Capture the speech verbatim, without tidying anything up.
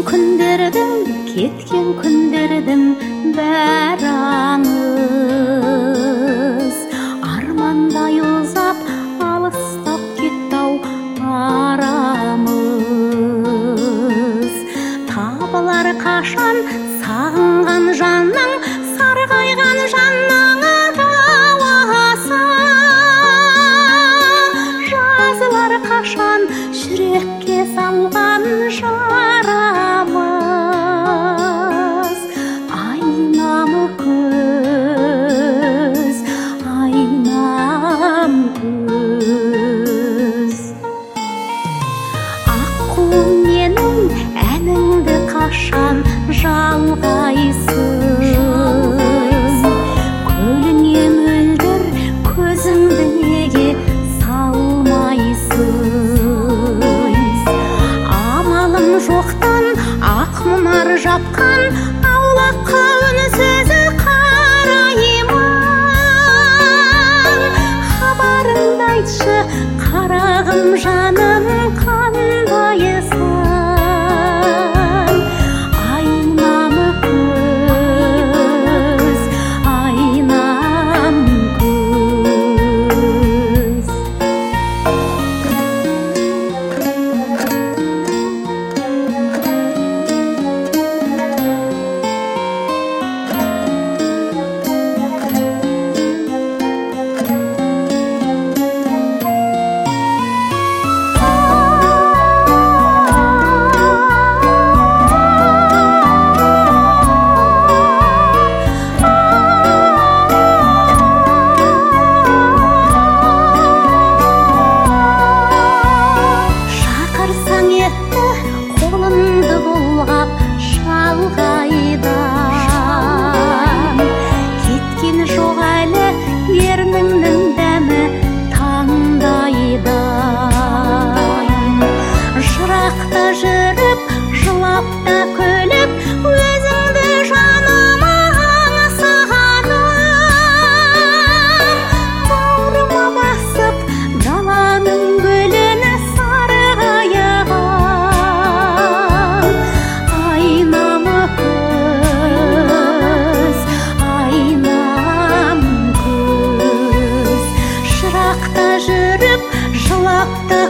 күндердің, кеткен күндердің бәрі аңыз. Армандай ұзап, алыстап кетті-ау арамыз. Табылар қашан сағынған жанның, сарғайған жанның дауасы. Жазылар қашан жүрекке салған жарамыз. Айнамы көз, айнам көз. Аққу менің әніңді қашан жалғайсың? Көліне мөлдір көзіңді неге салмайсың? Амалым жоқтан ақ мұнар жапқан аулаққа үнсіз қараймын. Хабарыңды айтшы, қарағым жаным, қандайсың? Айнамы көз, айнам көз. Шақырсаң етті қолымды бұлғап шалғайдан. Кеткен жоқ әлі ерніңнің дәмі таңдайдан. Жырақта жүріп, жылап та күліп, өзіңді жаныма аңсағаным. Бауырыма басып, даланың гүлін сарғайған. Айнамы көз, айнам көз. Жырақта жүріп, жылап та